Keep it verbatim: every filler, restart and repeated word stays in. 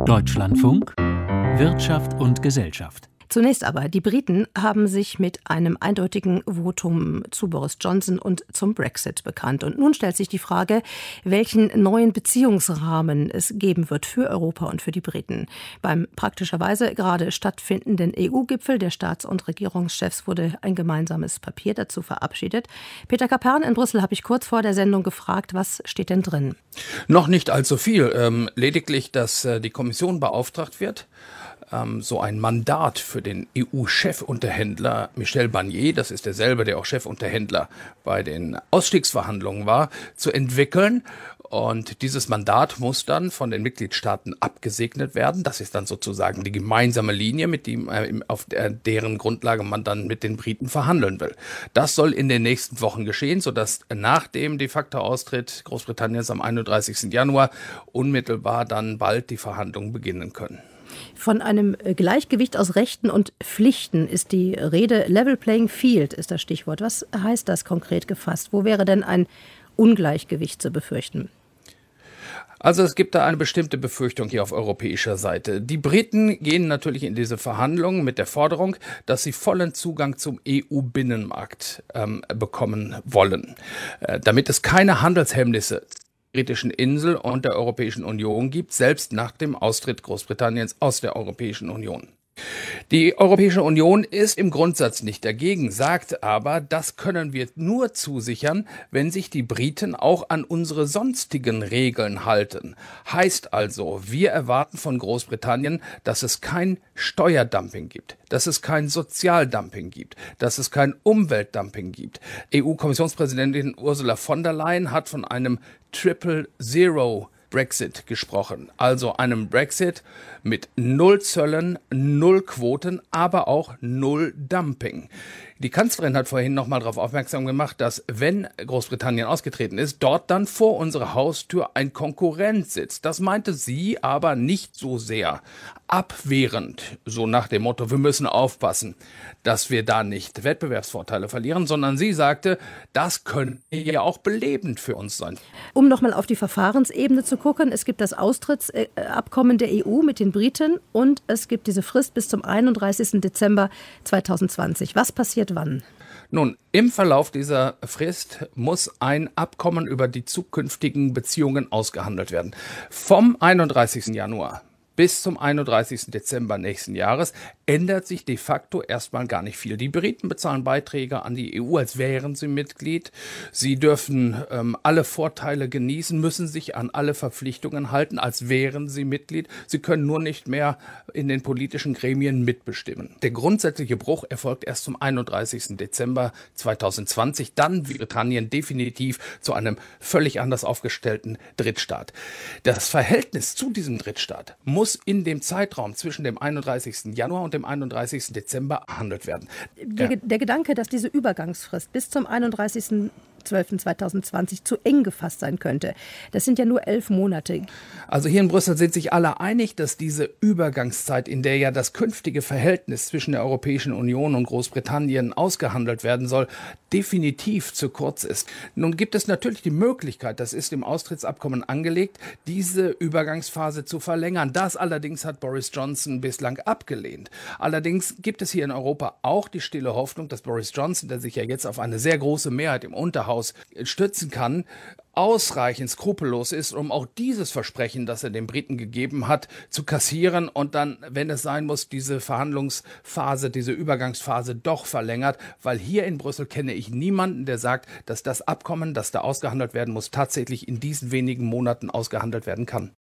Deutschlandfunk Wirtschaft und Gesellschaft. Zunächst aber, die Briten haben sich mit einem eindeutigen Votum zu Boris Johnson und zum Brexit bekannt. Und nun stellt sich die Frage, welchen neuen Beziehungsrahmen es geben wird für Europa und für die Briten. Beim praktischerweise gerade stattfindenden E U-Gipfel der Staats- und Regierungschefs wurde ein gemeinsames Papier dazu verabschiedet. Peter Kapern in Brüssel habe ich kurz vor der Sendung gefragt, was steht denn drin? Noch nicht allzu viel, ähm, lediglich, dass äh, die Kommission beauftragt wird, so ein Mandat für den E U-Chefunterhändler Michel Barnier, das ist derselbe, der auch Chefunterhändler bei den Ausstiegsverhandlungen war, zu entwickeln. Und dieses Mandat muss dann von den Mitgliedstaaten abgesegnet werden. Das ist dann sozusagen die gemeinsame Linie, mit dem, äh, auf der, deren Grundlage man dann mit den Briten verhandeln will. Das soll in den nächsten Wochen geschehen, sodass nach dem de facto Austritt Großbritanniens am einunddreißigsten Januar unmittelbar dann bald die Verhandlungen beginnen können. Von einem Gleichgewicht aus Rechten und Pflichten ist die Rede. Level Playing Field ist das Stichwort. Was heißt das konkret gefasst? Wo wäre denn ein Ungleichgewicht zu befürchten? Also es gibt da eine bestimmte Befürchtung hier auf europäischer Seite. Die Briten gehen natürlich in diese Verhandlungen mit der Forderung, dass sie vollen Zugang zum E U-Binnenmarkt ähm, bekommen wollen, äh, damit es keine Handelshemmnisse britischen Insel und der Europäischen Union gibt, selbst nach dem Austritt Großbritanniens aus der Europäischen Union. Die Europäische Union ist im Grundsatz nicht dagegen, sagt aber, das können wir nur zusichern, wenn sich die Briten auch an unsere sonstigen Regeln halten. Heißt also, wir erwarten von Großbritannien, dass es kein Steuerdumping gibt, dass es kein Sozialdumping gibt, dass es kein Umweltdumping gibt. E U-Kommissionspräsidentin Ursula von der Leyen hat von einem Triple Zero Brexit gesprochen, also einem Brexit mit null Zöllen, null Quoten, aber auch null Dumping. Die Kanzlerin hat vorhin noch mal darauf aufmerksam gemacht, dass, wenn Großbritannien ausgetreten ist, dort dann vor unserer Haustür ein Konkurrent sitzt. Das meinte sie aber nicht so sehr abwehrend, so nach dem Motto, wir müssen aufpassen, dass wir da nicht Wettbewerbsvorteile verlieren, sondern sie sagte, das könnte ja auch belebend für uns sein. Um noch mal auf die Verfahrensebene zu gucken, es gibt das Austrittsabkommen der E U mit den Briten und es gibt diese Frist bis zum einunddreißigsten Dezember zweitausendzwanzig. Was passiert wann? Nun, im Verlauf dieser Frist muss ein Abkommen über die zukünftigen Beziehungen ausgehandelt werden. Vom einunddreißigsten Januar bis zum einunddreißigsten Dezember nächsten Jahres ändert sich de facto erstmal gar nicht viel. Die Briten bezahlen Beiträge an die E U, als wären sie Mitglied. Sie dürfen ähm, alle Vorteile genießen, müssen sich an alle Verpflichtungen halten, als wären sie Mitglied. Sie können nur nicht mehr in den politischen Gremien mitbestimmen. Der grundsätzliche Bruch erfolgt erst zum einunddreißigsten Dezember zweitausendzwanzig. Dann wird Britannien definitiv zu einem völlig anders aufgestellten Drittstaat. Das Verhältnis zu diesem Drittstaat muss muss in dem Zeitraum zwischen dem einunddreißigsten Januar und dem einunddreißigsten Dezember behandelt werden. Der, der Gedanke, dass diese Übergangsfrist bis zum einunddreißigsten zwölften zweitausendzwanzig zu eng gefasst sein könnte. Das sind ja nur elf Monate. Also hier in Brüssel sind sich alle einig, dass diese Übergangszeit, in der ja das künftige Verhältnis zwischen der Europäischen Union und Großbritannien ausgehandelt werden soll, definitiv zu kurz ist. Nun gibt es natürlich die Möglichkeit, das ist im Austrittsabkommen angelegt, diese Übergangsphase zu verlängern. Das allerdings hat Boris Johnson bislang abgelehnt. Allerdings gibt es hier in Europa auch die stille Hoffnung, dass Boris Johnson, der sich ja jetzt auf eine sehr große Mehrheit im Unterhaus stützen kann, ausreichend skrupellos ist, um auch dieses Versprechen, das er den Briten gegeben hat, zu kassieren und dann, wenn es sein muss, diese Verhandlungsphase, diese Übergangsphase doch verlängert, weil hier in Brüssel kenne ich niemanden, der sagt, dass das Abkommen, das da ausgehandelt werden muss, tatsächlich in diesen wenigen Monaten ausgehandelt werden kann.